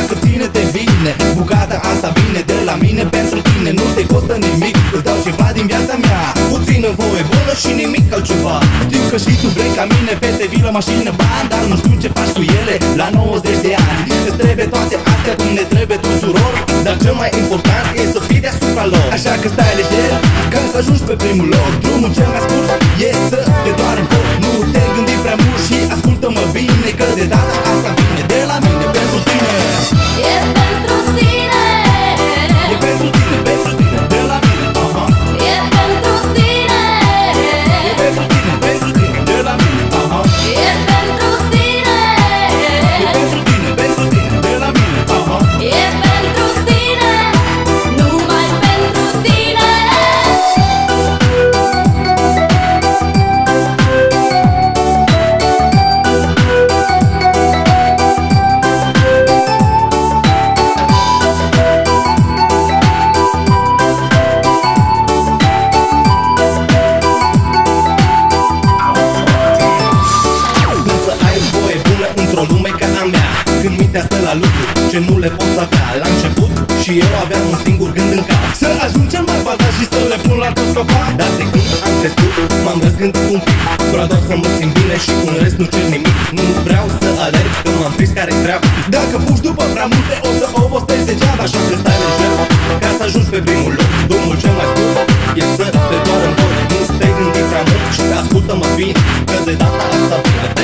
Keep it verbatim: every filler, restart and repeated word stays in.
că ține-te bine. Bucata asta vine de la mine pentru tine. Nu te costă nimic, îți dau ceva din viața mea. Puțină voie bună și nimic altceva. Știu că și tu vrei ca mine, fete, vilă, mașină, bani, dar nu știu ce faci cu ele la nouăzeci de ani. Îți trebuie toate astea cum ne trebuie tuturor, dar cel mai important e să fii deasupra lor. Așa că stai lejer ca să ajungi pe primul loc. Drumul cel mai scurt e să te doar în foc. Nu te gândi prea mult și ascultă-mă bine, că de data asta vine de la mine pentru tine. E pentru tine. E pentru tine, pentru tine, de la mine. Aha. E pentru tine. E pentru tine, pentru tine, de la mine. Aha. E pentru tine. E pentru tine, pentru tine, de la mine. Aha. E pentru tine. Numai pentru tine. Să ai voie bună într-o lume ca a mea, când mintea stă la lucru ce nu le poți avea. La început și eu aveam un singur gând în cap, să ajung cel mai bazat și să le pun la toți copaci. Dar de când am crescut, m-am răzgândit un pic. Vreau doar să mă simt bine și cu un rest nu cer nimic. Nu vreau să alerg, că m-am prins care-i treaba. Dacă fugi după prea multe, o să obostezi degeaba. Așa că stai lejer ca să ajungi pe primul loc. Drumul cel mai scurt e să te doar în foc. Nu te gândi prea mult și ascultă-mă bine, că de data asta vine.